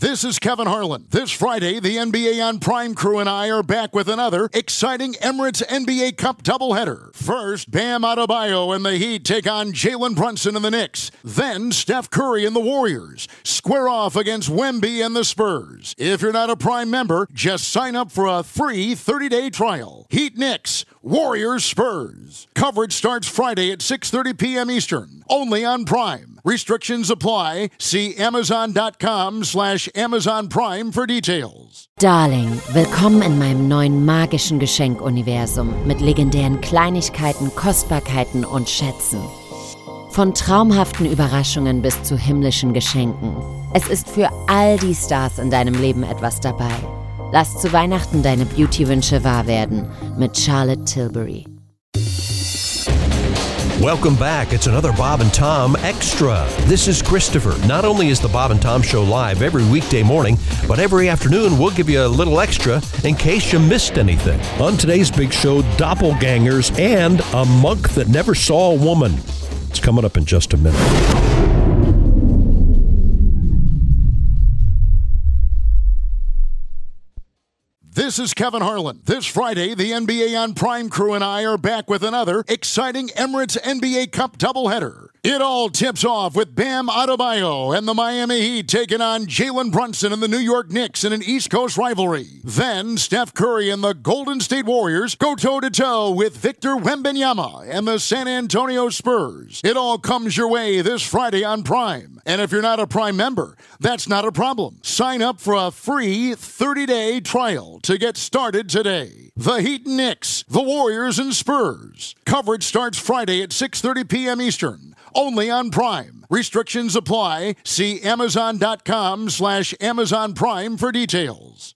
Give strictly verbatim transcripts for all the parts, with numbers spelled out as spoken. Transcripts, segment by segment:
This is Kevin Harlan. This Friday, the N B A on Prime crew and I are back with another exciting Emirates N B A Cup doubleheader. First, Bam Adebayo and the Heat take on Jalen Brunson and the Knicks. Then, Steph Curry and the Warriors square off against Wemby and the Spurs. If you're not a Prime member, just sign up for a free thirty-day trial. Heat Knicks, Warriors Spurs. Coverage starts Friday at six thirty p.m. Eastern, only on Prime. Restrictions apply. See Amazon.com slash Amazon Prime for details. Darling, willkommen in meinem neuen magischen Geschenkuniversum mit legendären Kleinigkeiten, Kostbarkeiten und Schätzen. Von traumhaften Überraschungen bis zu himmlischen Geschenken. Es ist für all die Stars in deinem Leben etwas dabei. Lass zu Weihnachten deine Beauty-Wünsche wahr werden mit Charlotte Tilbury. Welcome back. It's another Bob and Tom Extra. This is Christopher. Not only is the Bob and Tom Show live every weekday morning, but every afternoon we'll give you a little extra in case you missed anything. On today's big show, doppelgangers and a monk that never saw a woman. It's coming up in just a minute. This is Kevin Harlan. This Friday, the N B A on Prime crew and I are back with another exciting Emirates N B A Cup doubleheader. It all tips off with Bam Adebayo and the Miami Heat taking on Jalen Brunson and the New York Knicks in an East Coast rivalry. Then, Steph Curry and the Golden State Warriors go toe-to-toe with Victor Wembanyama and the San Antonio Spurs. It all comes your way this Friday on Prime. And if you're not a Prime member, that's not a problem. Sign up for a free thirty-day trial to get started today. The Heat and Knicks, the Warriors and Spurs. Coverage starts Friday at six thirty p.m. Eastern, only on Prime. Restrictions apply. See Amazon.com slash Amazon Prime for details.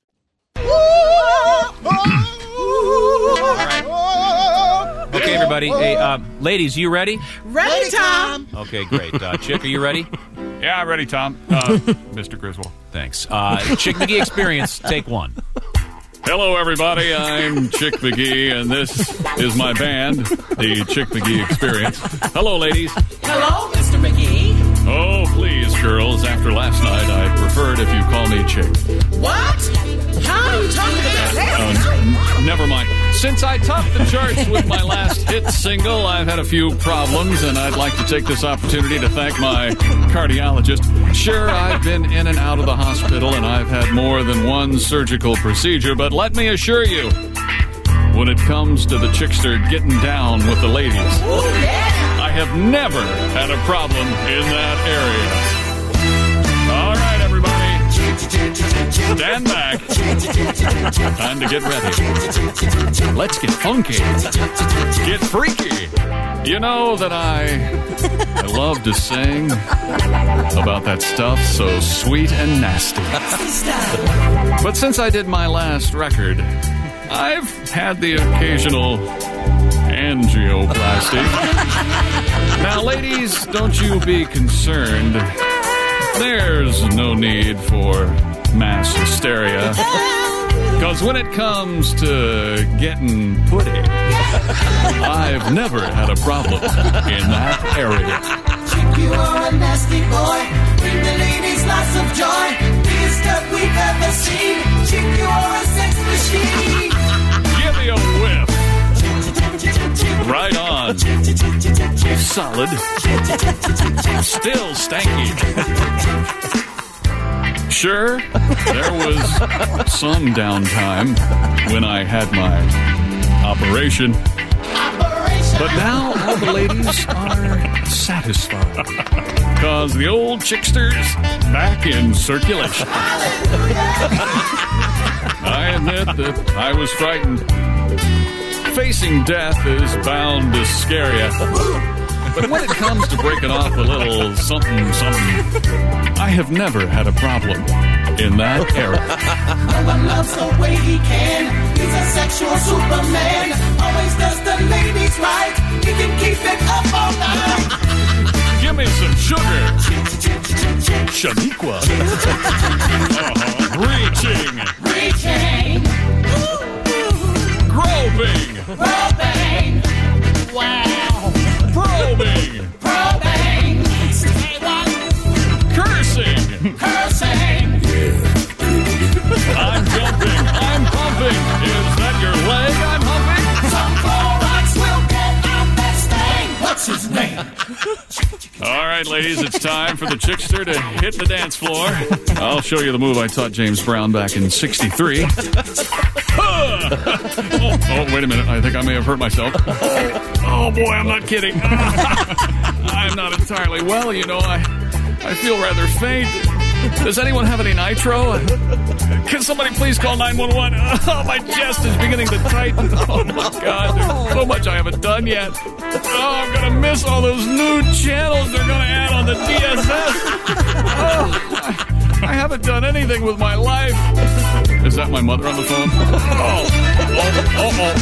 Okay, everybody. Hey, uh, ladies, you ready? Ready, Tom. Okay, great. Uh, Chick, are you ready? Yeah, I'm ready, Tom. Uh, Mister Griswold. Thanks. Uh, Chick McGee Experience, take one. Hello, everybody. I'm Chick McGee, and this is my band, the Chick McGee Experience. Hello, ladies. Hello, Mister McGee. Oh, please, girls. After last night, I preferred if you call me Chick. What? How are you talking about that? Uh, never mind. Since I topped the charts with my last hit single, I've had a few problems, and I'd like to take this opportunity to thank my cardiologist. Sure, I've been in and out of the hospital, and I've had more than one surgical procedure, but let me assure you, when it comes to the chickster getting down with the ladies, Ooh, yeah. I have never had a problem in that area. All right, everybody. Stand back. Time to get ready. Let's get funky. Get freaky. You know that I I love to sing about that stuff so sweet and nasty. But since I did my last record, I've had the occasional angioplasty. Now, ladies, don't you be concerned. There's no need for mass hysteria. Because when it comes to getting putty, I've never had a problem in that area. Chick, you are a nasty boy. Bring the ladies lots of joy. Biggest stuff we've ever seen. Chick, you are a sex machine. Give me a whiff. Right on. Solid. Still stanky. Sure, there was some downtime when I had my operation. Operation. But now all the ladies are satisfied. Because the old chickster's back in circulation. I admit that I was frightened. Facing death is bound to scare you. But when it comes to breaking off a little something, something, I have never had a problem in that area. No one loves the way he can. He's a sexual superman. Always does the ladies right. He can keep it up all night. Give me some sugar. Shaniqua. uh-huh. Reaching. Reaching. Groping. Groping. Wow. Probing. Probing. Cursing. Cursing. right, ladies, it's time for the Chickster to hit the dance floor. I'll show you the move I taught James Brown back in sixty-three. oh, oh, wait a minute. I think I may have hurt myself. Oh, boy, I'm not kidding. I'm not entirely well, you know. I, I feel rather faint. Does anyone have any nitro? Can somebody please call nine one one? Oh, my chest is beginning to tighten. Oh, my God. There's so much I haven't done yet. Oh, I'm going to miss all those new channels they're going to add on the D S S. Oh, I, I haven't done anything with my life. Is that my mother on the phone? Oh, oh, oh, oh.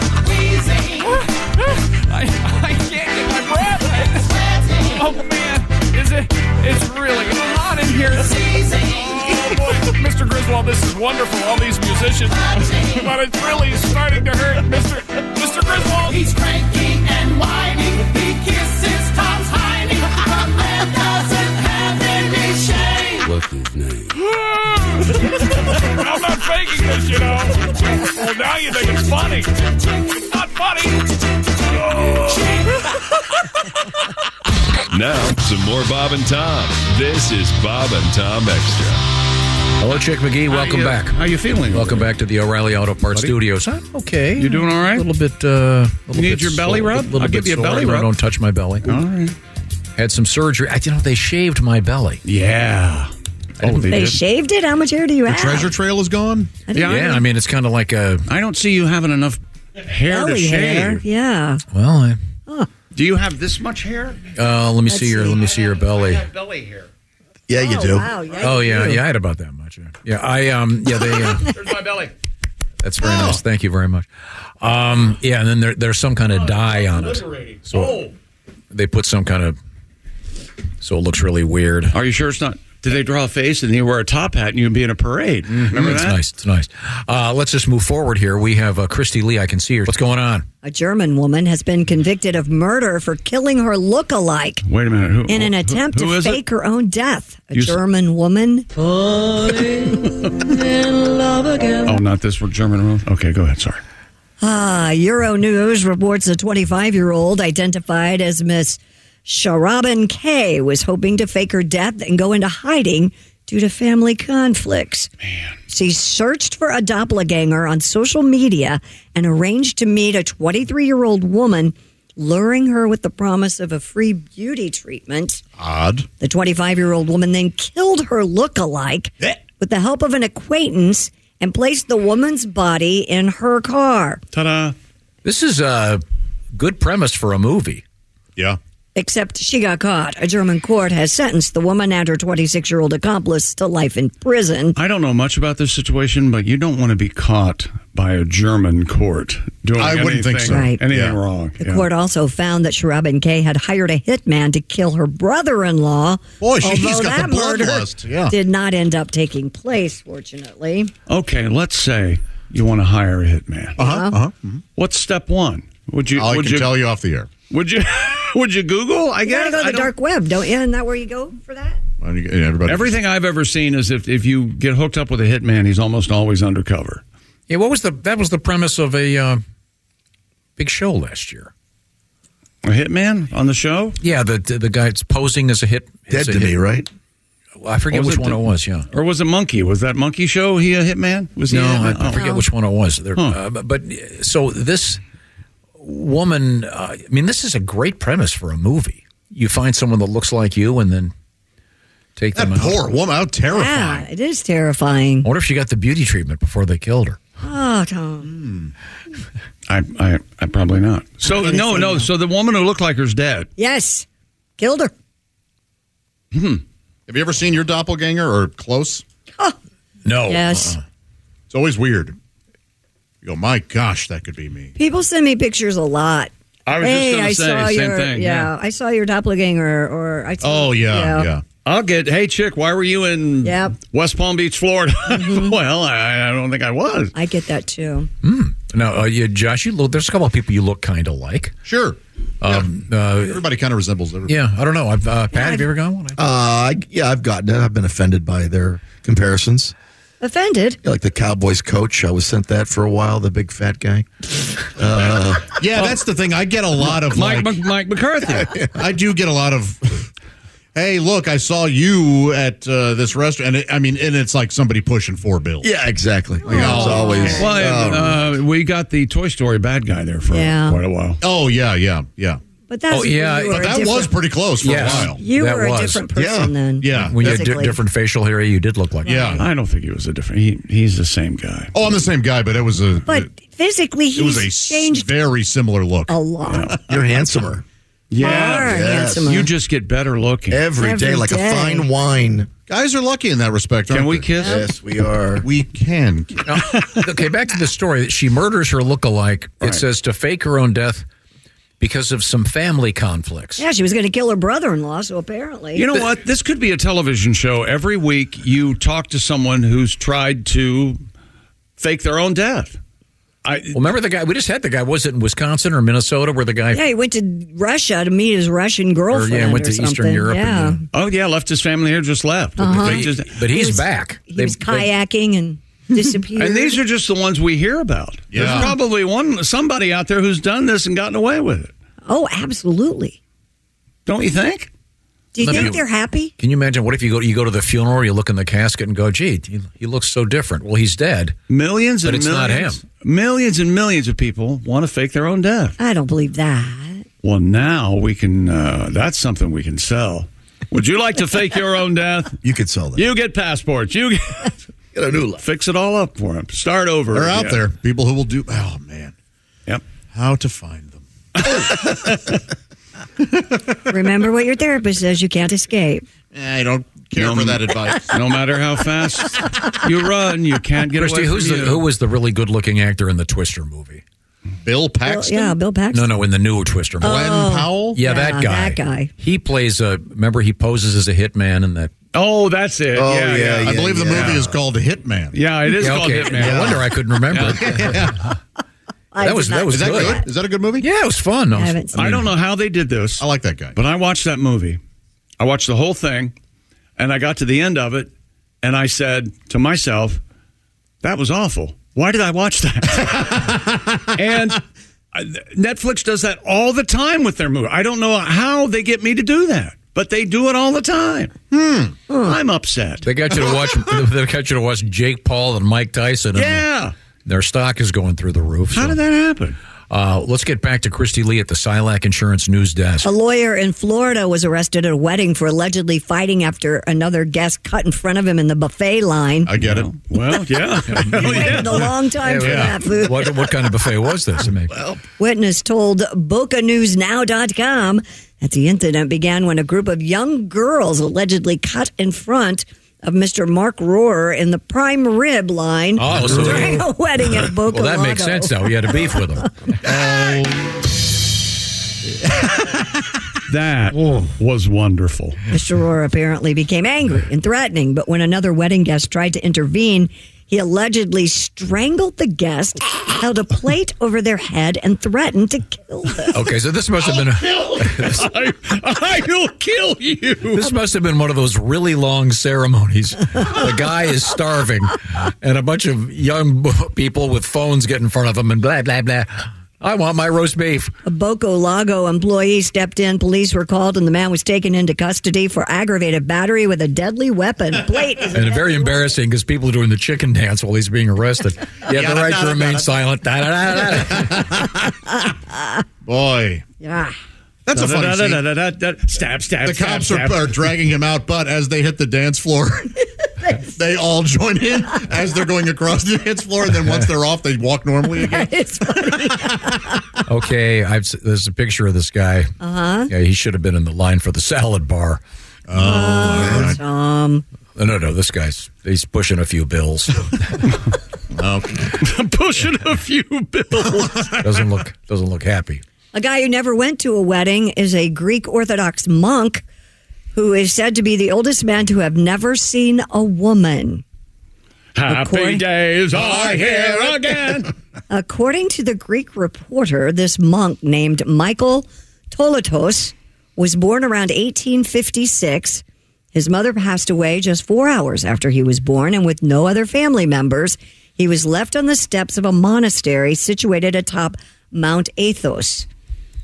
I, I can't get my breath. Oh, man. Is it? It's really hot in here. Oh, boy. Mister Griswold, this is wonderful. All these musicians. But it's really starting to hurt. Mister Mister Griswold. He's cranky and whining. He kisses Tom's hiding. The man doesn't have any shame. What's his name? I'm not faking this, you know. Well, now you think it's funny. It's not funny. Oh. Now, some more Bob and Tom. This is Bob and Tom Extra. Hello, Chick McGee. Welcome you, back. How you feeling? Welcome back to the O'Reilly Auto Parts Buddy? Studios. I'm okay. You doing all right? A little bit. Uh, little You need bit your belly sore, rub? little I'll bit give you a sore. belly No, rub. Don't touch my belly. All right. Had some surgery. I, you know, they shaved my belly. Yeah. Oh, they, They did? shaved it? How much hair do you have? Treasure trail is gone? I didn't Yeah, Yeah, know. I mean, it's kind of like a. I don't see you having enough hair to Belly hair. shave. Yeah. Well, I, Do you have this much hair? uh, let me Let's see your. see. Let me see your belly. Belly hair. Yeah, you oh, do. Wow. Yeah, Oh you yeah, do. yeah. I had about that much. Yeah, yeah. I um. Yeah, they. Uh, There's my belly. that's very nice. Thank you very much. Um. Yeah, and then there, there's some kind of dye on it. Liberating. So oh. they put some kind of. So it looks really weird. Are you sure it's not? Did they draw a face and you wear a top hat and you'd be in a parade? Remember it's that? nice. It's nice. Uh, let's just move forward here. We have uh, Christy Lee. I can see her. What's going on? A German woman has been convicted of murder for killing her look-alike Wait a minute. Who, in an who- attempt who to is it? fake her own death. A You s- German woman. Oh, not this German room? Okay, go ahead. Sorry. Ah, Euronews reports a twenty-five-year-old identified as Miss Sharaban K was hoping to fake her death and go into hiding due to family conflicts. Man. She searched for a doppelganger on social media and arranged to meet a twenty-three-year-old woman, luring her with the promise of a free beauty treatment. Odd. The twenty-five-year-old woman then killed her look-alike with the help of an acquaintance and placed the woman's body in her car. Ta-da. This is a good premise for a movie. Yeah. Except she got caught. A German court has sentenced the woman and her twenty-six-year-old accomplice to life in prison. I don't know much about this situation, but you don't want to be caught by a German court doing I wouldn't think anything- so. Right. Anything Yeah. wrong. The Yeah. court also found that Sharaban K had hired a hitman to kill her brother-in-law. Boy, she's although got the that murder bloodlust. Yeah. did not end up taking place, fortunately. Okay, let's say you want to hire a hitman. Uh-huh. uh-huh. What's step one? Would you? I would can you? tell you off the air. Would you? Would you Google? I You guess. gotta go to I the don't- dark web, don't you? Isn't that where you go for that? Well, you- Everybody. Everything I've ever seen is if if you get hooked up with a hitman, he's almost always undercover. Yeah, what was the that was the premise of a uh, big show last year? A hitman on the show? Yeah, the the, the guy that's posing as a hit. Dead as a to hit- me, right? Well, I forget Was which it one the- it was. Yeah. Or was it Monkey? Was that Monkey show? He a hitman? Was he? No, a I, hitman? I Oh. forget which one it was. There, Huh. uh, but, but so this woman, uh, I mean, this is a great premise for a movie. You find someone that looks like you, and then take That them out. poor woman, how Yeah, terrifying. it is terrifying. I wonder if she got the beauty treatment before they killed her. Oh, Tom. I, I, I probably not. So gonna no, say no. no. So the woman who looked like her's dead. Yes. Killed her. Have you ever seen your doppelganger or close? No. Yes. It's always weird. You go, my gosh, that could be me. People send me pictures a lot. I was hey, just going I to say saw same your, thing. Yeah, I saw your doppelganger, or I. Saw, Oh, yeah, yeah. I'll get. Hey, chick, why were you in Yep. West Palm Beach, Florida? well, I, I don't think I was. I get that too. Now, uh, you, Josh, you look. There's a couple of people you look kind of like. Sure. Um, uh, Everybody kind of resembles everybody. yeah, I don't know. I've, uh, Pat, have you ever gone one? Uh, I, yeah, I've gotten it. I've been offended by their comparisons. Offended. Yeah, like the Cowboys coach, I was sent that for a while, the big fat guy. Uh, Yeah, that's the thing. I get a lot of Mike like, Mc- Mike McCarthy. I do get a lot of Hey, look, I saw you at uh, this restaurant. And it, I mean, and it's like somebody pushing four bills. Yeah, exactly. Oh, It's always. Well, uh, we got the Toy Story bad guy there for Yeah. quite a while. Oh, yeah, yeah, yeah. But that's Oh, yeah, you were But a that different- was pretty close for Yes. a while. You That were was. a different person Yeah. then. Yeah. When you had di- Physically. different facial hair, you did look like Yeah. I don't think he was a different. He he's the same guy. Oh, I'm the same guy, but it was a But physically, it was a he's s- changed very similar look. a lot. You're handsomer. Far Yeah, handsomer. you just get better looking. Every, Every day, like day. a fine wine. Guys are lucky in that respect, aren't Can we they? kiss? Yes, we are. We can. Now, okay, back to the story. She murders her lookalike. Right. It says to fake her own death because of some family conflicts. Yeah, she was going to kill her brother-in-law, so apparently. You know what? This could be a television show. Every week you talk to someone who's tried to fake their own death. I, Well, remember the guy? We just had the guy. Was it in Wisconsin or Minnesota where the guy? Yeah, he went to Russia to meet his Russian girlfriend. Or, yeah, went or to Eastern something. Europe Yeah. and, oh, yeah, left his family here, just left. Uh-huh. They just- But he's He was- back. He They- was they- kayaking and disappeared. and these are just the ones we hear about. Yeah. There's probably one somebody out there who's done this and gotten away with it. Oh, absolutely. Don't you think? Do you Let think me- they're happy? Can you imagine? What if you go you go to the funeral, you look in the casket and go, "Gee, he, he looks so different." Well, he's dead. Millions But and it's not millions. him. Millions and millions of people want to fake their own death. I don't believe that. Well, now we can. Uh, that's something we can sell. Would you like to fake your own death? You could sell that. You get passports. You get, Get a new life. fix it all up for them. Start over. They're out again. there. People who will do. Oh man. Yep. How to find them? Remember what your therapist says. You can't escape. I don't care No, for that advice. No matter how fast you run, you can't get Christy, away who's from the, you. who was the really good-looking actor in the Twister movie? Bill Bill, Paxton. yeah, Bill Paxton. No, no, in the new Twister movie. Glenn Oh. Powell. Yeah, Yeah, that guy. that guy. He plays a. Remember, he poses as a hitman in that. Oh, that's it. Oh, yeah, yeah, yeah. I believe the yeah. movie is called Hitman. Yeah, it is Yeah, called okay. Hitman. No wonder I couldn't remember. it. I That was- did that not was Is that see good? Is that a good movie? Yeah, it was fun. I haven't seen I don't know how they did this, I like that guy. but I watched that movie. I watched the whole thing, and I got to the end of it, and I said to myself, that was awful. Why did I watch that? And uh, Netflix does that all the time with their movie. I don't know how they get me to do that, but they do it all the time. Hmm. I'm upset. They got you to watch. They got you to watch Jake Paul and Mike Tyson. And Yeah. their stock is going through the roof. How so- did that happen? Uh, let's get back to Christy Lee at the Silac Insurance News Desk. A lawyer in Florida was arrested at a wedding for allegedly fighting after another guest cut in front of him in the buffet line. I get it. Well, yeah. It waited a long time for that food. What, what kind of buffet was this? I mean, Witness told Boca News Now dot com that the incident began when a group of young girls allegedly cut in front of Mister Mark Rohrer in the prime rib line Oh, so- during a wedding at Boca well, that makes Lago. sense now. You had a beef with them. That was wonderful. Mister Rohrer apparently became angry and threatening, but when another wedding guest tried to intervene, he allegedly strangled the guest, held a plate over their head, and threatened to kill them. Okay, so this must have been. A, I, I will kill you. this must have been one of those really long ceremonies. The guy is starving, and a bunch of young b- people with phones get in front of him and blah blah blah. I want my roast beef. A Boca Lago employee stepped in. Police were called, and the man was taken into custody for aggravated battery with a deadly weapon. Plate is And very embarrassing because people are doing the chicken dance while he's being arrested. You have the right to remain silent. Da, da, da, da. Boy. Yeah. That's a funny scene. Stab, stab, The stab, cops stab. are, are dragging him out, but as they hit the dance floor, they all join in as they're going across the dance floor, and then once they're off, they walk normally again. It's funny. Okay, I've, there's a picture of this guy. Uh-huh. Yeah, he should have been in the line for the salad bar. Oh, Tom. No, no, no. This guy's he's pushing a few bills. Okay. Pushing a few bills. Doesn't look doesn't look happy. A guy who never went to a wedding is a Greek Orthodox monk who is said to be the oldest man to have never seen a woman. Happy According- days are here again. According to the Greek Reporter, this monk named Michael Tolatos was born around eighteen fifty-six. His mother passed away just four hours after he was born, and with no other family members, he was left on the steps of a monastery situated atop Mount Athos.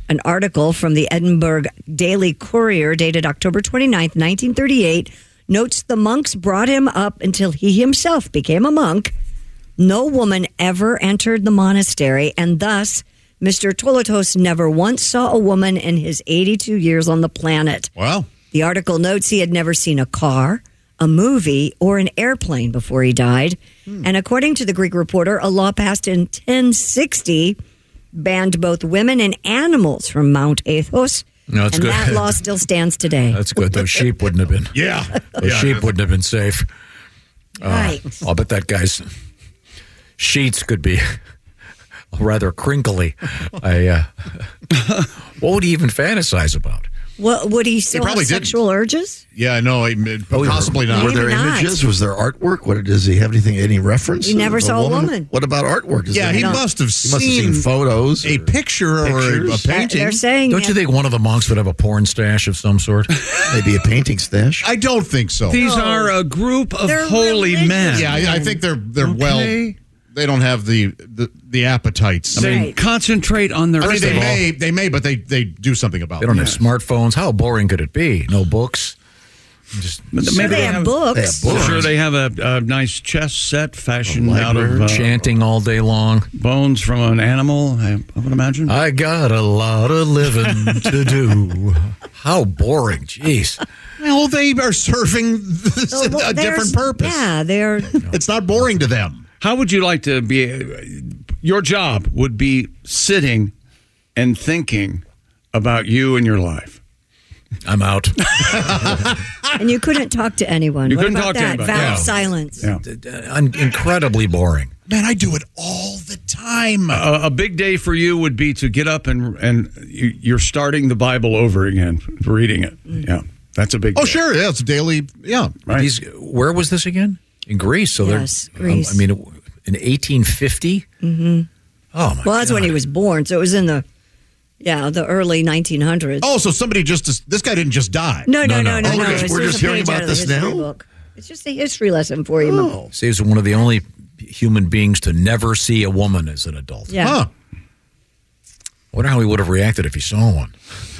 An article from the Edinburgh Daily Courier dated October twenty-ninth, nineteen thirty-eight, notes the monks brought him up until he himself became a monk. No woman ever entered the monastery, and thus Mister Tolotos never once saw a woman in his eighty-two years on the planet. Wow. The article notes he had never seen a car, a movie, or an airplane before he died. Hmm. And according to the Greek Reporter, a law passed in ten sixty banned both women and animals from Mount Athos. No, that's and good. that law still stands today. That's good. Those sheep wouldn't have been. Yeah. Those yeah. sheep wouldn't have been safe. Right. Uh, I'll bet that guy's sheets could be rather crinkly. I, uh, what would he even fantasize about? Well, would he still He have probably sexual didn't. urges? Yeah, no, I- Oh, possibly were, not. Were there Maybe not. images? Was there artwork? What does he have? Anything? Any reference? He never of saw a woman. What about artwork? Is Yeah, there- he must have He must have seen seen photos, a or picture or a, a pictures. painting. They're saying Don't you think one of the monks would have a porn stash of some sort? maybe a painting stash. I don't think so. These No. are a group of They're holy religious. men. yeah, I, I think they're they're Okay. well. They don't have the the, the appetites. They Right. concentrate on their. I mean, First they of all- may they may, but they they do something about They don't it. have smartphones. How boring could it be? No books. Just Sure, they have books. They have books. Sure, they have a, a nice chess set fashioned A out of library. uh, chanting all day long. bones from an animal. I, I would imagine. I got a lot of living to do. How boring. Jeez. Well, they are serving this, So, well, a there's- different purpose. Yeah, they're. It's not boring to them. How would you like to be? Your job would be sitting and thinking about you and your life. I'm out. And you couldn't talk to anyone. You what couldn't about talk to that? anybody. Vow Yeah. of silence. Yeah. Un- incredibly boring. Man, I do it all the time. A, a big day for you would be to get up and and you, you're starting the Bible over again, reading it. Yeah, that's a big. Oh, day. sure. Yeah, it's daily. Yeah. Right. These, where was this again? In Greece. So Yes, they're, Greece. I mean, in eighteen fifty. Mm-hmm. Oh my! Well, that's God. when he was born. So it was in the, yeah, the early nineteen hundreds. Oh, so somebody just this guy didn't just die. No, no, no, no, Oh, no. we're just- It's we're just just a hearing page about out of the this history now? book. It's just a history lesson for you. Oh. See, he was one of the only human beings to never see a woman as an adult. Yeah. Huh. I wonder how he would have reacted if he saw one.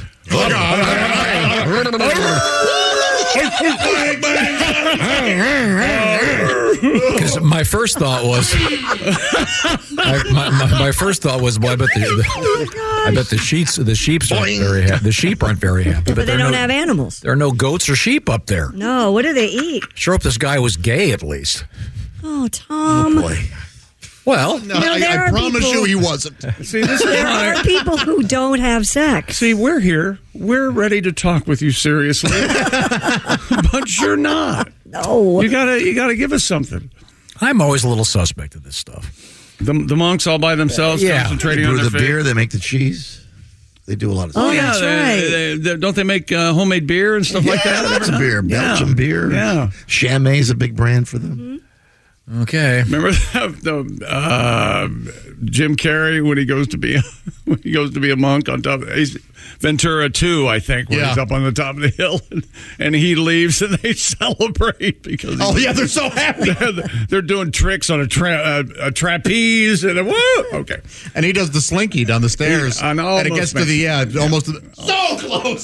Because my first thought was, I, my, my, my first thought was, well, I bet the, the I bet the sheets, the sheep's aren't very happy. The sheep aren't very happy. But they there are don't no, have animals. There are no goats or sheep up there. No, what do they eat? Sure hope this guy was gay at least. Oh, Tom. Boy. Well, No, You know, I, there I are promise people- you he wasn't. See, this is There why. are people who don't have sex. See, we're here. We're ready to talk with you seriously, but you're not. No. You gotta, you gotta give us something. I'm always a little suspect of this stuff. The, the monks all by themselves, Yeah. They concentrating on brew their the faith. beer. They make the cheese. They do a lot of Oh, stuff. yeah, that's they- right. they- they- don't they make uh, homemade beer and stuff like that? Lots of beer. Yeah. Belgian beer. Yeah. Chambay is a big brand for them. Mm-hmm. Okay. Remember that, the uh, Jim Carrey when he goes to be a, when he goes to be a monk on top of he's Ventura two, I think, when Yeah. he's up on the top of the hill and, and he leaves and they celebrate because Oh, he's- yeah, they're so happy. they're, they're doing tricks on a, tra- a, a trapeze and a woo. Okay, And he does the slinky down the stairs. He- and and it gets almost to the, yeah, makes- almost to the, so close.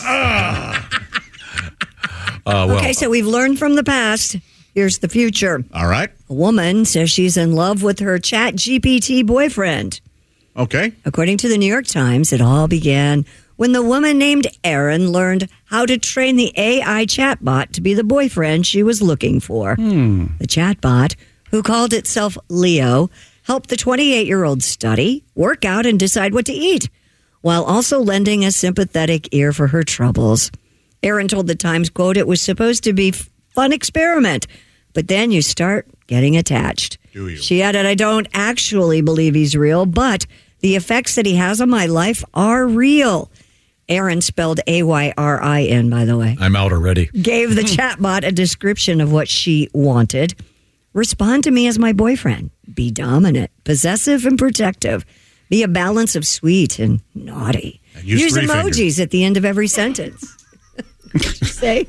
Uh, well, Okay, so we've learned from the past. Here's the future. All right. A woman says she's in love with her Chat G P T boyfriend. Okay. According to the New York Times, it all began when the woman named Erin learned how to train the A I chatbot to be the boyfriend she was looking for. The chatbot, who called itself Leo, helped the twenty-eight-year-old study, work out, and decide what to eat, while also lending a sympathetic ear for her troubles. Erin told the Times, quote, "It was supposed to be a fun experiment, but then you start getting attached." Do you? She added, "I don't actually believe he's real, but the effects that he has on my life are real." Erin, spelled A Y R I N, by the way, I'm out already. gave the chatbot a description of what she wanted. Respond to me as my boyfriend. Be dominant, possessive, and protective. Be a balance of sweet and naughty. And use Use three emojis fingers. at the end of every sentence. What'd you say?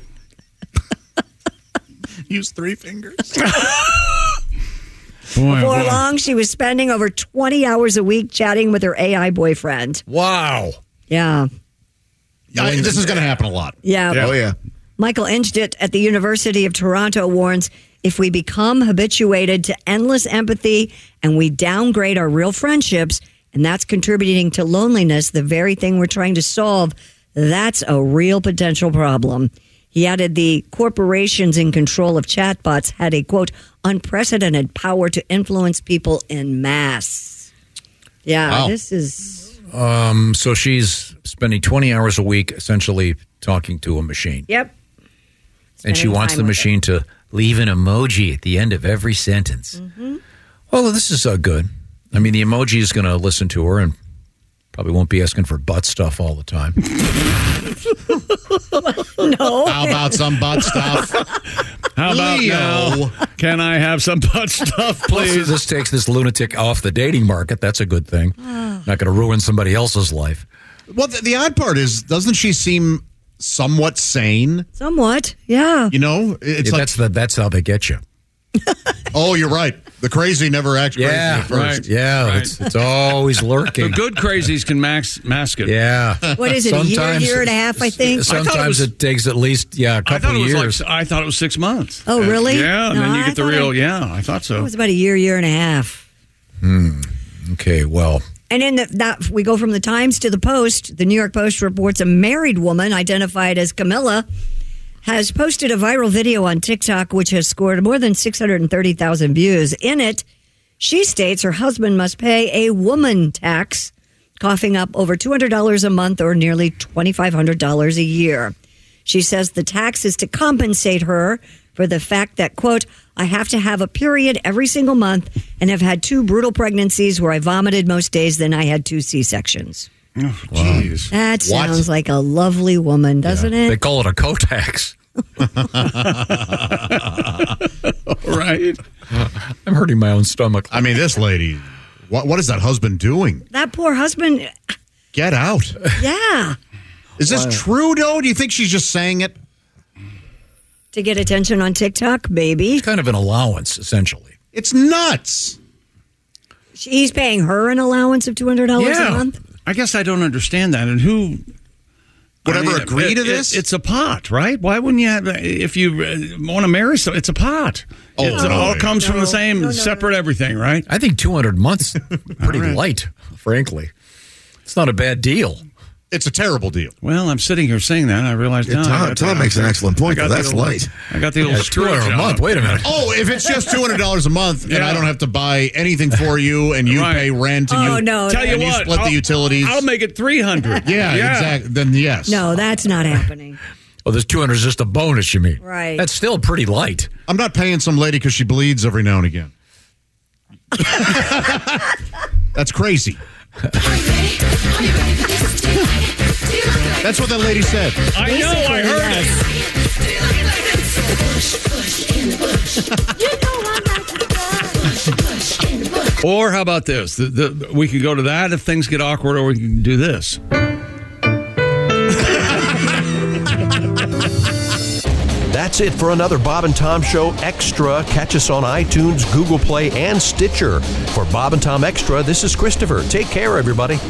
Use three fingers. boy, Before boy. long, she was spending over twenty hours a week chatting with her A I boyfriend. Wow. Yeah. Yeah, this is going to happen a lot. Yeah. Oh, yeah. Michael Inchditt at the University of Toronto warns if we become habituated to endless empathy and we downgrade our real friendships, and that's contributing to loneliness, the very thing we're trying to solve, that's a real potential problem. He added the corporations in control of chatbots had a, quote, unprecedented power to influence people in mass. Yeah, Wow. this is... Um, so she's spending twenty hours a week essentially talking to a machine. Yep. And she Spending wants time the with machine to leave an emoji at the end of every sentence. Mm-hmm. Well, this is uh, good. I mean, the emoji is going to listen to her and probably won't be asking for butt stuff all the time. No. How about some butt stuff? How about Leo. now? Can I have some butt stuff, Plus, please? this takes this lunatic off the dating market. That's a good thing. Not going to ruin somebody else's life. Well, the, the odd part is, doesn't she seem somewhat sane? Somewhat, yeah. You know, it's Yeah, like, that's the that's how they get you. oh, you're right. The crazy never acts crazy Yeah, at first. right. Yeah, Right. It's, it's always The lurking. good crazies can max, mask it. Yeah. What is it, a year, Sometimes- year and a half, I think? I thought it Sometimes was- it, takes at least yeah a I couple thought it of was years. like I thought it was six months. Oh, really? Yeah, and No, then you I get the thought real. I- yeah, I thought It so. was about a year, year and a half. Okay, well, And in the, that, we go from the Times to the Post. The New York Post reports a married woman identified as Camilla has posted a viral video on TikTok which has scored more than six hundred thirty thousand views. In it, she states her husband must pay a woman tax, coughing up over two hundred dollars a month or nearly twenty-five hundred dollars a year. She says the tax is to compensate her for the fact that, quote, I have to have a period every single month and have had two brutal pregnancies where I vomited most days, then I had two C-sections. Oh, jeez. That What? sounds like a lovely woman, doesn't they it? call it a co-tax. Right. I'm hurting my own stomach. I mean, this lady, what what is that husband doing? That poor husband, Get out. yeah, Is this true, though? Do you think she's just saying it? to get attention on TikTok, maybe. It's kind of an allowance, essentially. It's nuts. He's paying her an allowance of two hundred dollars Yeah. a month. I guess I don't understand that. And who Would I ever mean, agree it- to it- this? it's a pot, right? Why wouldn't you have, if you want to marry someone, it's a pot. Oh, It's- it all no. comes from No, the same no, no, separate everything, right? I think two hundred months pretty All right. light, frankly. It's not a bad deal. It's a terrible deal. Well, I'm sitting here saying that, and I realize Yeah, now. Tom- I got Tom the- makes an excellent point, I got though. the That's old- light. I got the old Yeah, two hundred Scrooge a month. out. Wait a minute. Oh, if it's just two hundred dollars a month and Yeah. I don't have to buy anything for you and you Right. pay rent and Oh, you, no, Tell you and you what, split I'll- the utilities. I'll make it three hundred. yeah, exactly. Then yes. No, that's not happening. Oh, this two hundred is just a bonus, you mean? Right. That's still pretty light. I'm not paying some lady because she bleeds every now and again. That's crazy. That's what that lady said. I know, I heard it. Or how about this? The, the, we can go to that if things get awkward, or we can do this. That's it for another Bob and Tom Show Extra. Catch us on iTunes, Google Play, and Stitcher. For Bob and Tom Extra, this is Christopher. Take care, everybody.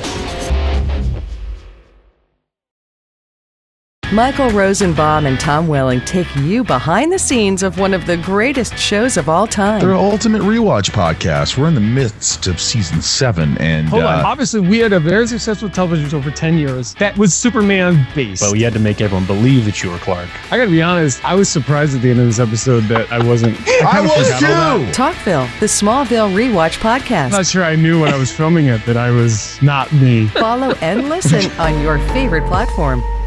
Michael Rosenbaum and Tom Welling take you behind the scenes of one of the greatest shows of all time. They're Ultimate Rewatch Podcast. We're in the midst of season seven, and Hold on. uh, Obviously, we had a very successful television show for ten years that was Superman based. But we had to make everyone believe that you were Clark. I gotta be honest, I was surprised at the end of this episode that I wasn't. I, I kinda was forgot all that. Talkville, the Smallville Rewatch Podcast. I'm not sure I knew when I was filming it that I was not me. Follow and listen on your favorite platform.